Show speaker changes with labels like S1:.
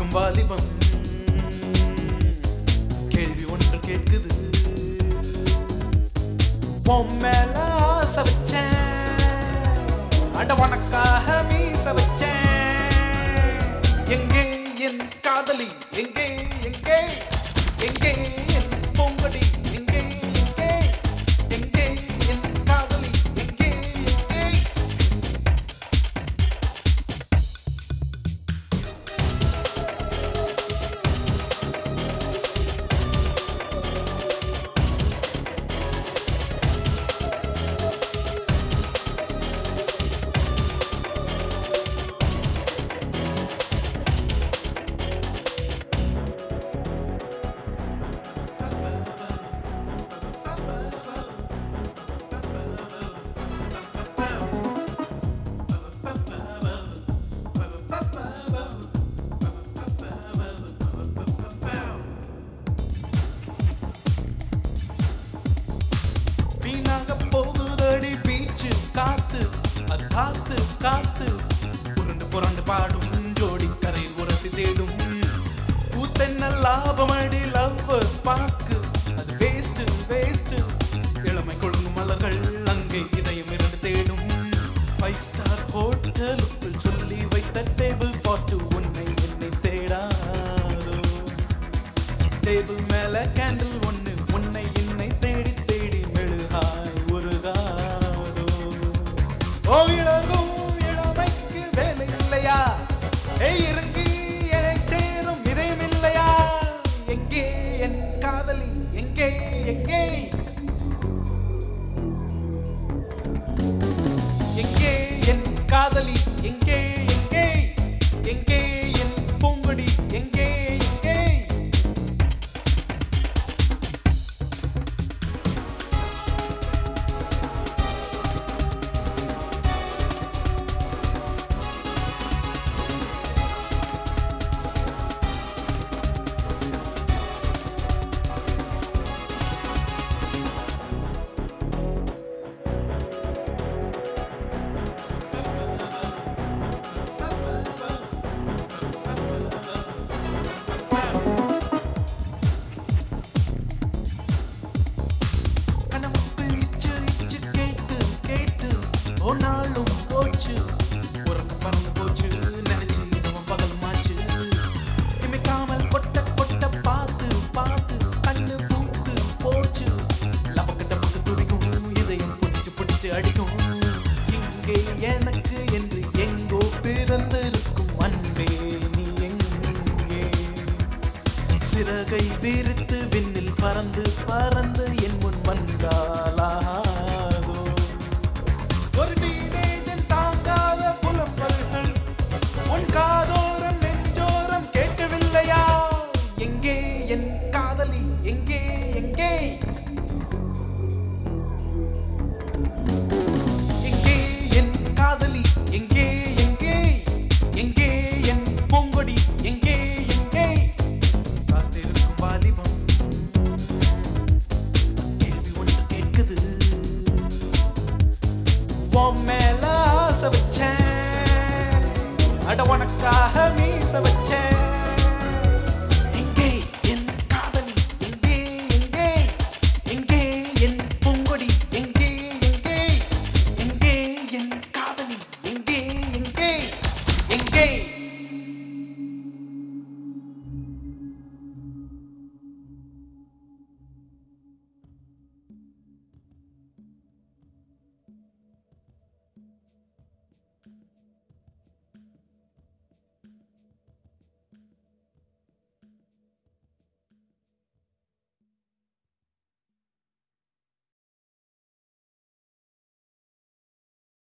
S1: வாலிபம் கேள்வி ஒன்று கேட்குது. உன் மேல ஆசை வச்சேன், அட உனக்காக மீச வச்சேன். எங்கே என் காதலி, எங்கே எங்கே எங்கே என் பொங்கடி, எங்கே எங்கே எங்கே என் காதலி, எங்கே எங்கே. போகுதடி பீச்சு காத்து, அது காத்து காத்து புரண்டு புரண்டு பாடும் ஜோடி கரை உரசி தேடும். பூத்தென்ன லாபமடி லவ்வர்ஸ் பார்க்கு, அது வேஸ்ட் வேஸ்ட். இளமை கொழுங்கும் மலர்கள் அங்கே இதயம் இரண்டு தேடும். 5 ஸ்டார் ஹோட்டலுக்குள் சொல்லி வைத்த டேபிள் பாட்டு உன்னை என்னை தேடாதோ. டேபிள் மேல கேண்டில் ஒன்று உன்னை என்னை தேடி தேடி மெழுகாய் உருகாதோ. ஓ இழகும் இளமைக்கு வேலை இல்லையா, இறங்கி என்னை சேரும் இதயம் இல்லையா. எங்கே என் காதலி, எங்கே எங்கே எங்கே என் காதலி, எங்கே எங்கே எங்கே என் பூங்கொடி, எங்கே எங்கே. நாளும் போச்சு, உறக்க பறந்து போச்சு, நினைச்சு நம்ம பகல் மாச்சு. இமைக்காமல் கொட்ட கொட்ட பார்த்து பார்த்து கண்ணு பூத்து போச்சு. லபக்கு டபக்கு துடிக்கும், இதயம் பிடிச்சு பிடிச்சு அடிக்கும். இங்கே எனக்கு என்று எங்கோ பிறந்திருக்கும் அன்பே நீ எங்கே. சிறகை விரித்து விண்ணில் பறந்து பற